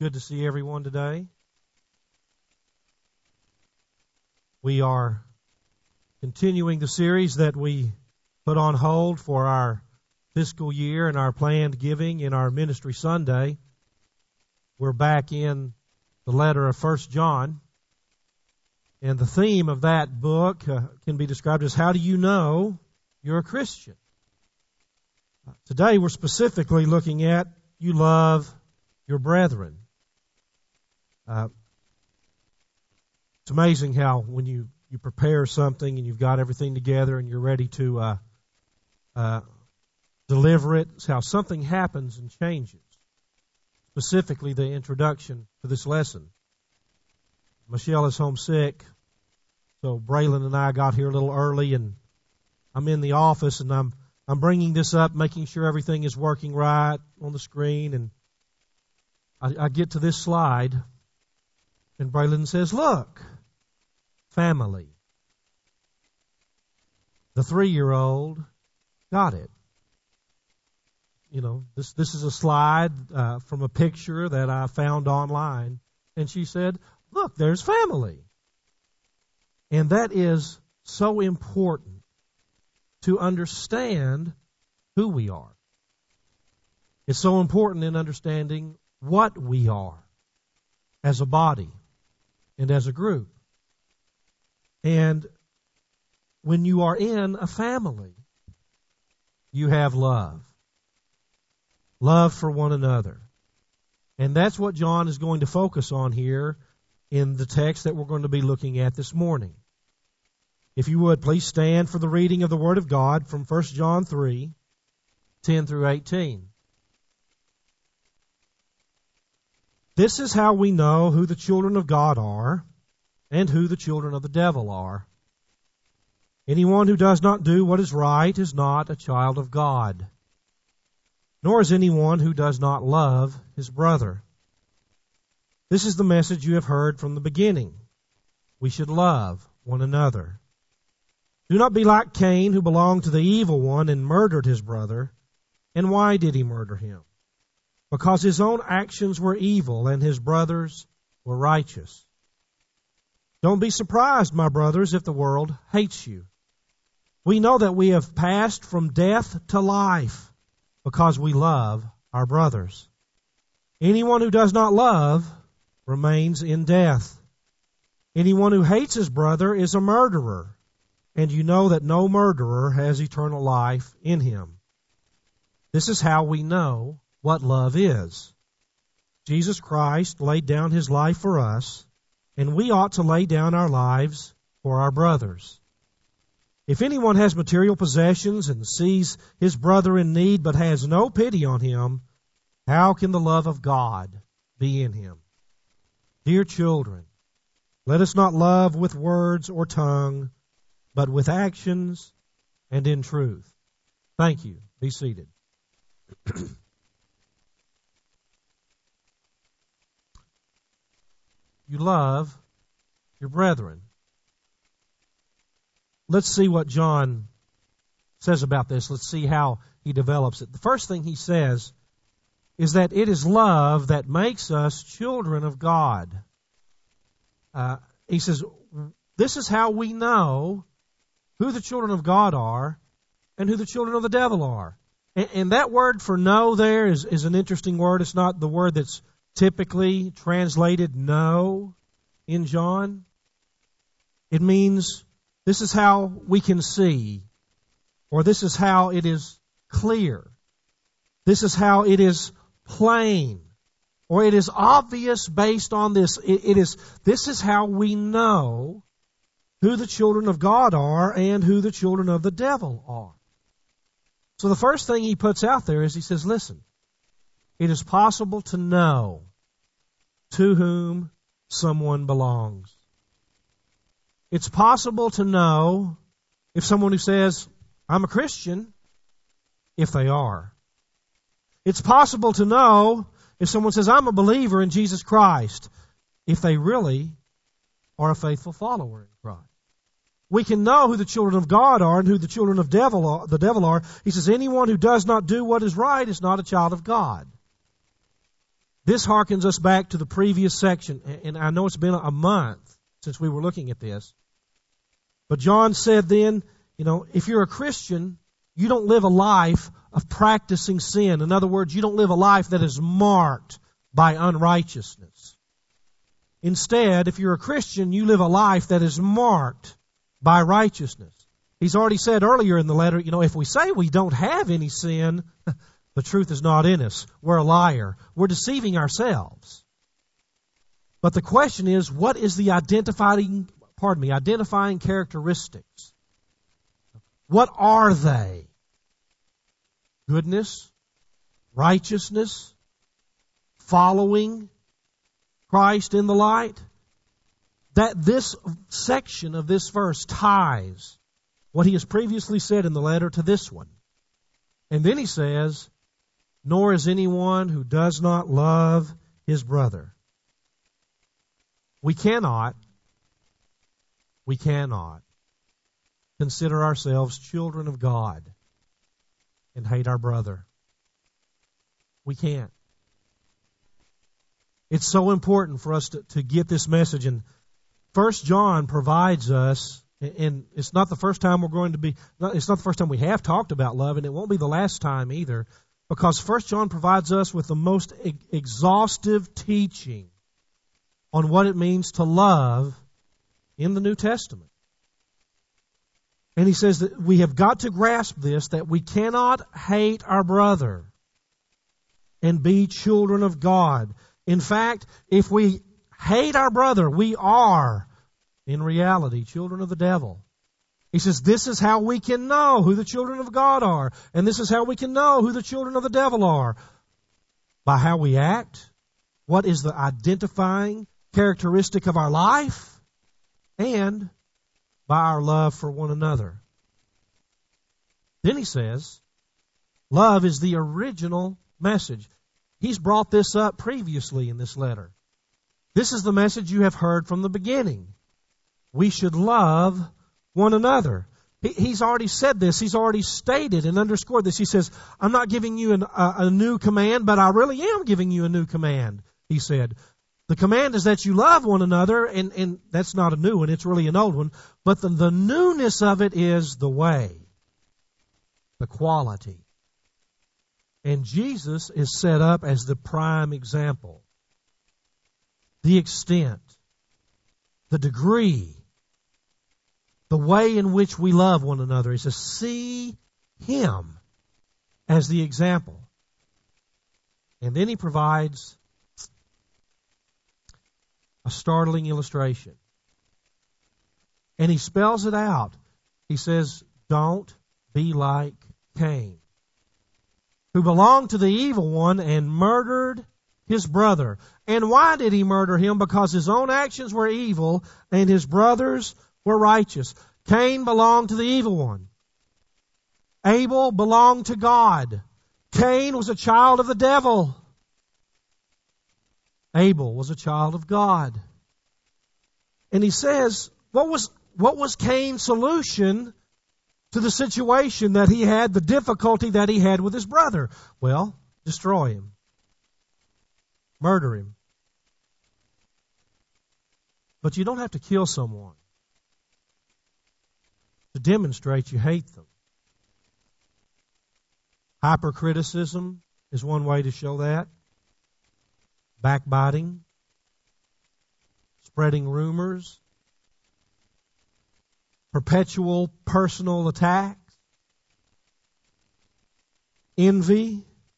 good to see everyone today. We are continuing the series that we put on hold for our fiscal year and our planned giving in our Ministry Sunday. We're back in the letter of 1 John. And the theme of that book can be described as, how do you know you're a Christian? Today we're specifically looking at, you love your brethren. It's amazing how when you prepare something and you've got everything together and you're ready to deliver it, it's how something happens and changes. Specifically the introduction to this lesson. Michelle is homesick, so Braylon and I got here a little early, and I'm in the office and I'm bringing this up, making sure everything is working right on the screen, and I get to this slide, and Braylon says, "Look, family." The 3-year-old got it. You know, this is a slide from a picture that I found online, and she said, "Look, there's family." And that is so important to understand who we are. It's so important in understanding what we are as a body and as a group. And when you are in a family, you have love. Love for one another. And that's what John is going to focus on here in the text that we're going to be looking at this morning. If you would, please stand for the reading of the Word of God from 1 John 3, 10 through 18. This is how we know who the children of God are and who the children of the devil are. Anyone who does not do what is right is not a child of God, nor is anyone who does not love his brother. This is the message you have heard from the beginning. We should love one another. Do not be like Cain, who belonged to the evil one and murdered his brother. And why did he murder him? Because his own actions were evil and his brothers were righteous. Don't be surprised, my brothers, if the world hates you. We know that we have passed from death to life because we love our brothers. Anyone who does not love remains in death. Anyone who hates his brother is a murderer, and you know that no murderer has eternal life in him. This is how we know what love is. Jesus Christ laid down his life for us, and we ought to lay down our lives for our brothers. If anyone has material possessions and sees his brother in need but has no pity on him, how can the love of God be in him? Dear children, let us not love with words or tongue, but with actions and in truth. Thank you. Be seated. You love your brethren. Let's see what John says about this. Let's see how he develops it. The first thing he says is that it is love that makes us children of God. He says, this is how we know who the children of God are and who the children of the devil are. And that word for know there is an interesting word. It's not the word that's typically translated know in John. It means this is how we can see, or this is how it is clear. This is how it is plain, or it is obvious based on this. This is how we know who the children of God are and who the children of the devil are. So the first thing he puts out there is he says, listen, it is possible to know to whom someone belongs. It's possible to know if someone who says, I'm a Christian, if they are. It's possible to know if someone says, I'm a believer in Jesus Christ, if they really are a faithful follower in Christ. We can know who the children of God are and who the children of the devil are. He says, anyone who does not do what is right is not a child of God. This harkens us back to the previous section, and I know it's been a month since we were looking at this. But John said then, if you're a Christian, you don't live a life of practicing sin. In other words, you don't live a life that is marked by unrighteousness. Instead, if you're a Christian, you live a life that is marked by righteousness. He's already said earlier in the letter, if we say we don't have any sin, the truth is not in us. We're a liar. We're deceiving ourselves. But the question is, what is the identifying characteristics? What are they? Goodness, righteousness, following Christ in the light? That this section of this verse ties what he has previously said in the letter to this one. And then he says, nor is anyone who does not love his brother. We cannot consider ourselves children of God and hate our brother. We can't. It's so important for us to get this message. And 1 John provides us, and it's not the first time it's not the first time we have talked about love, and it won't be the last time either, because 1 John provides us with the most exhaustive teaching on what it means to love in the New Testament. And he says that we have got to grasp this, that we cannot hate our brother and be children of God. In fact, if we hate our brother, we are, in reality, children of the devil. He says this is how we can know who the children of God are. And this is how we can know who the children of the devil are. By how we act. What is the identifying characteristic of our life? And by our love for one another. Then he says, love is the original message. He's brought this up previously in this letter. This is the message you have heard from the beginning. We should love one another. He's already said this. He's already stated and underscored this. He says, I'm not giving you a new command, but I really am giving you a new command, he said. The command is that you love one another, and that's not a new one. It's really an old one. But the newness of it is the way, the quality. And Jesus is set up as the prime example. The extent, the degree, the way in which we love one another. He says, see Him as the example. And then He provides a startling illustration. And He spells it out. He says, don't be like Cain, who belonged to the evil one and murdered his brother. And why did he murder him? Because his own actions were evil and his brothers were righteous. Cain belonged to the evil one. Abel belonged to God. Cain was a child of the devil. Abel was a child of God. And he says, what was Cain's solution to the situation that he had, the difficulty that he had with his brother? Well, destroy him. Murder him. But you don't have to kill someone to demonstrate you hate them. Hypercriticism is one way to show that. Backbiting. Spreading rumors. Perpetual personal attacks. Envy.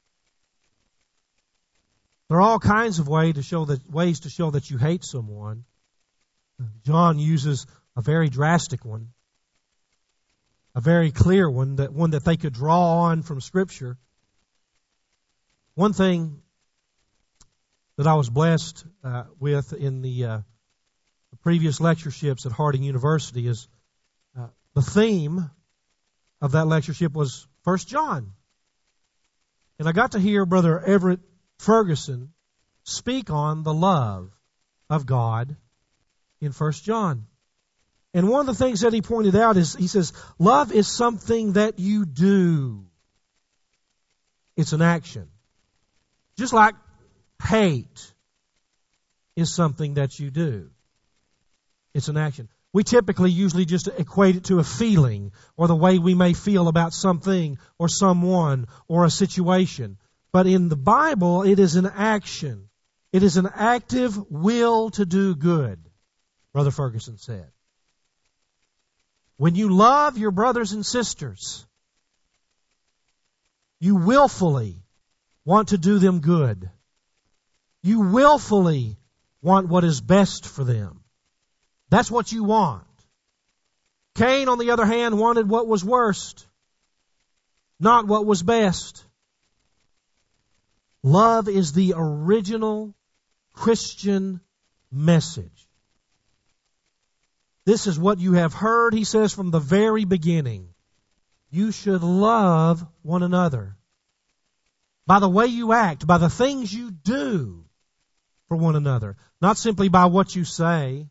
There are all kinds of ways to show that you hate someone. John uses a very drastic one, a very clear one that they could draw on from Scripture. One thing that I was blessed with in the previous lectureships at Harding University is the theme of that lectureship was 1 John. And I got to hear Brother Everett Ferguson speak on the love of God in 1 John. And one of the things that he pointed out is, he says, love is something that you do. It's an action. Just like Hate is something that you do. It's an action. We typically usually just equate it to a feeling or the way we may feel about something or someone or a situation. But in the Bible, it is an action. It is an active will to do good, Brother Ferguson said. When you love your brothers and sisters, you willfully want to do them good. You willfully want what is best for them. That's what you want. Cain, on the other hand, wanted what was worst, not what was best. Love is the original Christian message. This is what you have heard, he says, from the very beginning. You should love one another by the way you act, by the things you do for one another, not simply by what you say.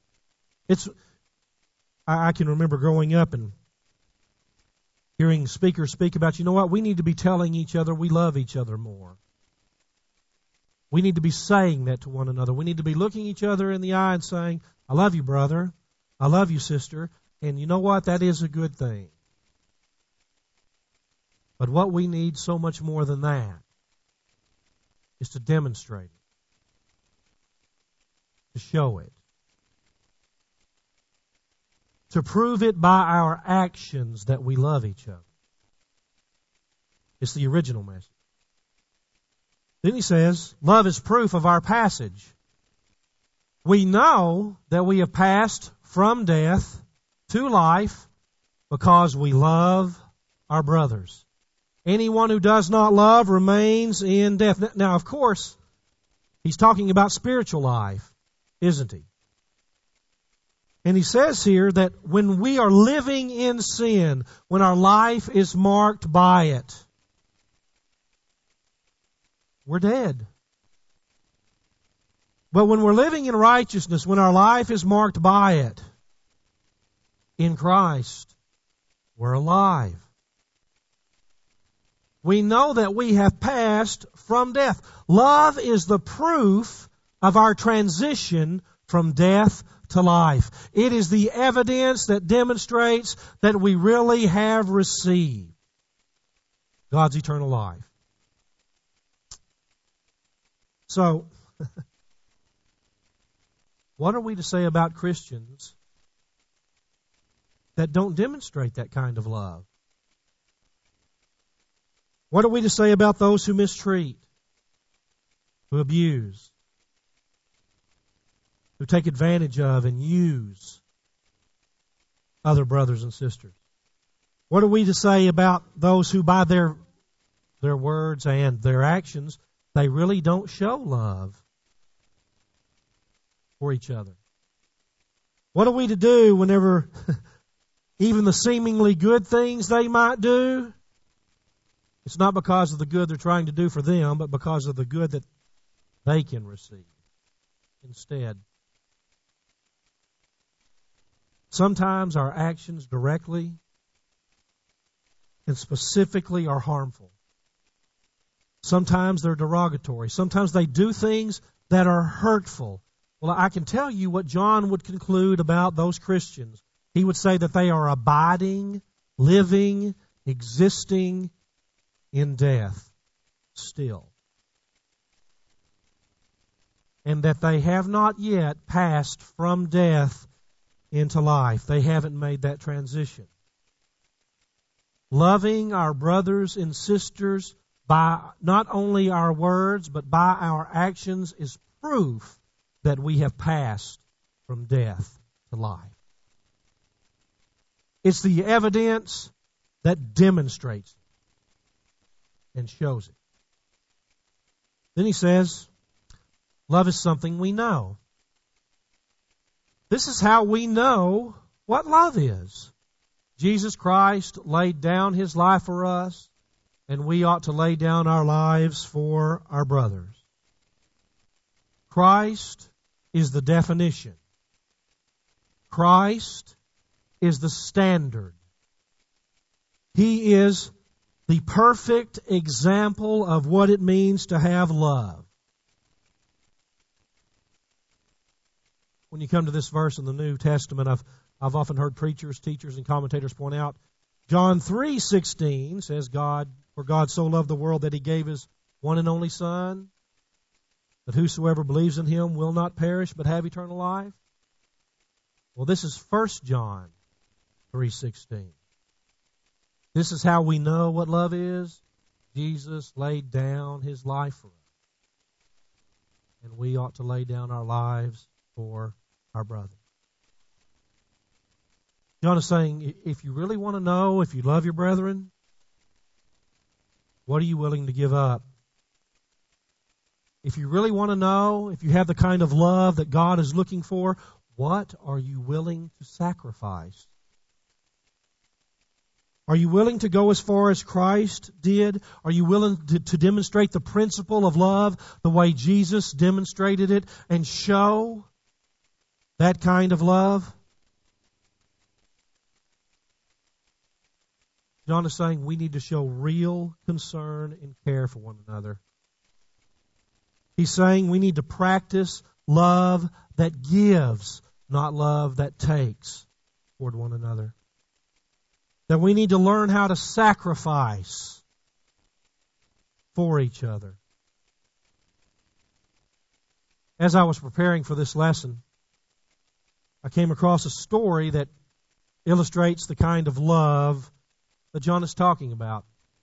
I can remember growing up and hearing speakers speak about, you know what, we need to be telling each other we love each other more. We need to be saying that to one another. We need to be looking each other in the eye and saying, I love you, brother. I love you, sister. And you know what? That is a good thing. But what we need so much more than that is to demonstrate it, to show it, to prove it by our actions that we love each other. It's the original message. Then he says, love is proof of our passage. We know that we have passed from death to life because we love our brothers. Anyone who does not love remains in death. Now, of course, he's talking about spiritual life, isn't he? And he says here that when we are living in sin, when our life is marked by it, we're dead. But when we're living in righteousness, when our life is marked by it, in Christ, we're alive. We know that we have passed from death. Love is the proof of our transition from death to life. It is the evidence that demonstrates that we really have received God's eternal life. So, what are we to say about Christians that don't demonstrate that kind of love? What are we to say about those who mistreat, who abuse, who take advantage of and use other brothers and sisters? What are we to say about those who by their words and their actions, they really don't show love for each other? What are we to do whenever even the seemingly good things they might do, it's not because of the good they're trying to do for them, but because of the good that they can receive instead? Sometimes our actions directly and specifically are harmful. Sometimes they're derogatory. Sometimes they do things that are hurtful. Well, I can tell you what John would conclude about those Christians. He would say that they are abiding, living, existing in death still. And that they have not yet passed from death into life. They haven't made that transition. Loving our brothers and sisters by not only our words, but by our actions is proof that we have passed from death to life. It's the evidence that demonstrates it and shows it. Then he says, love is something we know. This is how we know what love is. Jesus Christ laid down His life for us, and we ought to lay down our lives for our brothers. Christ is the definition. Christ is the standard. He is the perfect example of what it means to have love. when you come to this verse in the New Testament, I've often heard preachers, teachers, and commentators point out, John 3:16 says, For God so loved the world that He gave His one and only Son, that whosoever believes in Him will not perish but have eternal life. Well, this is 1 John 3:16. This is how we know what love is. Jesus laid down His life for us. And we ought to lay down our lives for our brother. John is saying, if you really want to know if you love your brethren, what are you willing to give up? If you really want to know, if you have the kind of love that God is looking for, what are you willing to sacrifice? Are you willing to go as far as Christ did? Are you willing to demonstrate the principle of love the way Jesus demonstrated it and show that kind of love? John is saying we need to show real concern and care for one another. He's saying we need to practice love that gives, not love that takes toward one another. That we need to learn how to sacrifice for each other. As I was preparing for this lesson, I came across a story that illustrates the kind of love that John is talking about.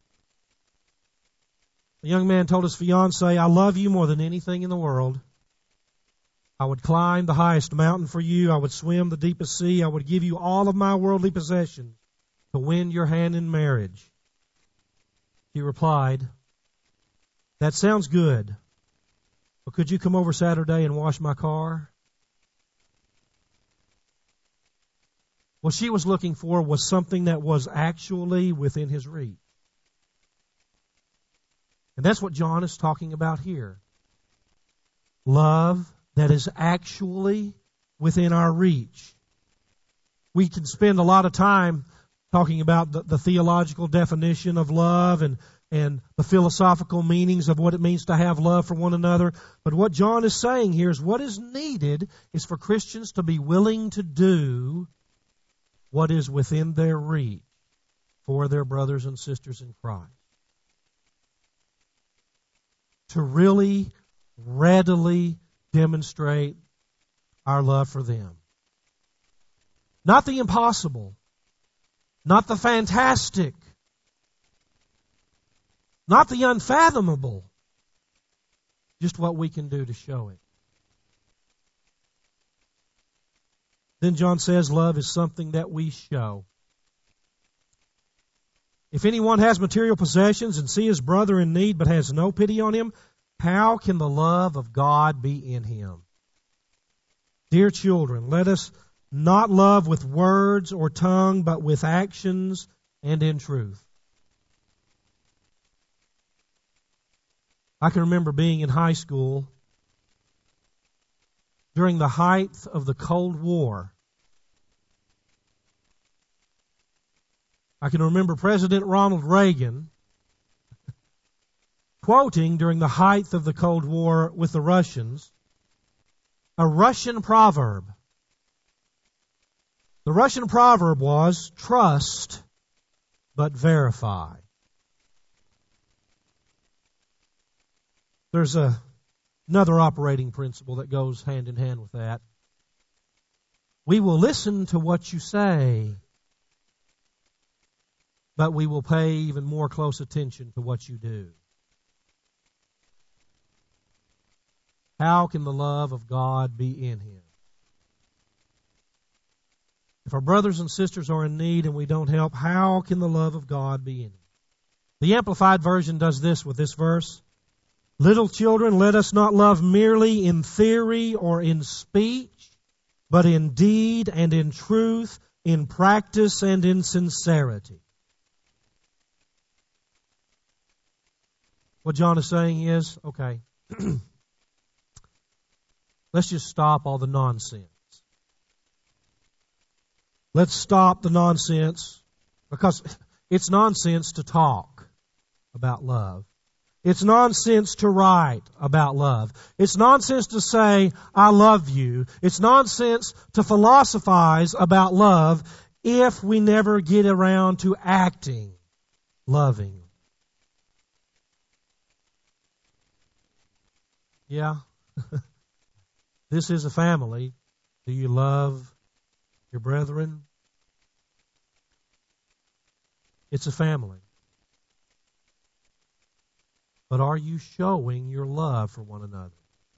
A young man told his fiancée, I love you more than anything in the world. I would climb the highest mountain for you. I would swim the deepest sea. I would give you all of my worldly possessions to win your hand in marriage. He replied, that sounds good, but could you come over Saturday and wash my car? What she was looking for was something that was actually within his reach. And that's what John is talking about here. Love that is actually within our reach. We can spend a lot of time talking about the theological definition of love and the philosophical meanings of what it means to have love for one another. But what John is saying here is what is needed is for Christians to be willing to do what is within their reach for their brothers and sisters in Christ. To really, readily demonstrate our love for them. Not the impossible. Not the fantastic. Not the unfathomable. Just what we can do to show it. Then John says love is something that we show. If anyone has material possessions and see his brother in need but has no pity on him, how can the love of God be in him? Dear children, let us not love with words or tongue, but with actions and in truth. I can remember being in high school during the height of the Cold War. I can remember President Ronald Reagan quoting during the height of the Cold War with the Russians a Russian proverb. The Russian proverb was, trust but verify. There's another operating principle that goes hand in hand with that. We will listen to what you say, but we will pay even more close attention to what you do. How can the love of God be in him? If our brothers and sisters are in need and we don't help, how can the love of God be in him? The Amplified Version does this with this verse. Little children, let us not love merely in theory or in speech, but in deed and in truth, in practice and in sincerity. What John is saying is, okay, let's just stop all the nonsense. Let's stop the nonsense, because it's nonsense to talk about love. It's nonsense to write about love. It's nonsense to say, I love you. It's nonsense to philosophize about love if we never get around to acting loving. Yeah. This is a family. Do you love your brethren? It's a family. But are you showing your love for one another?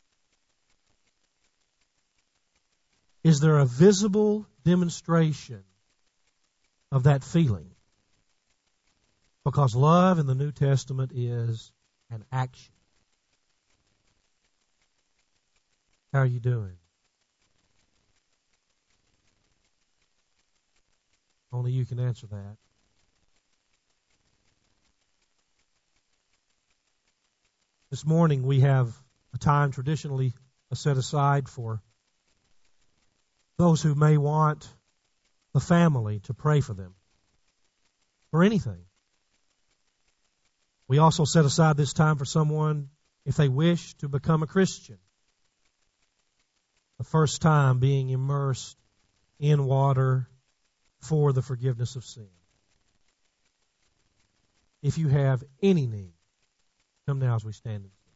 Is there a visible demonstration of that feeling? Because love in the New Testament is an action. How are you doing? Only you can answer that. This morning we have a time traditionally set aside for those who may want the family to pray for them, for anything. We also set aside this time for someone, if they wish to become a Christian, the first time being immersed in water for the forgiveness of sin. If you have any need, come now as we stand and sing.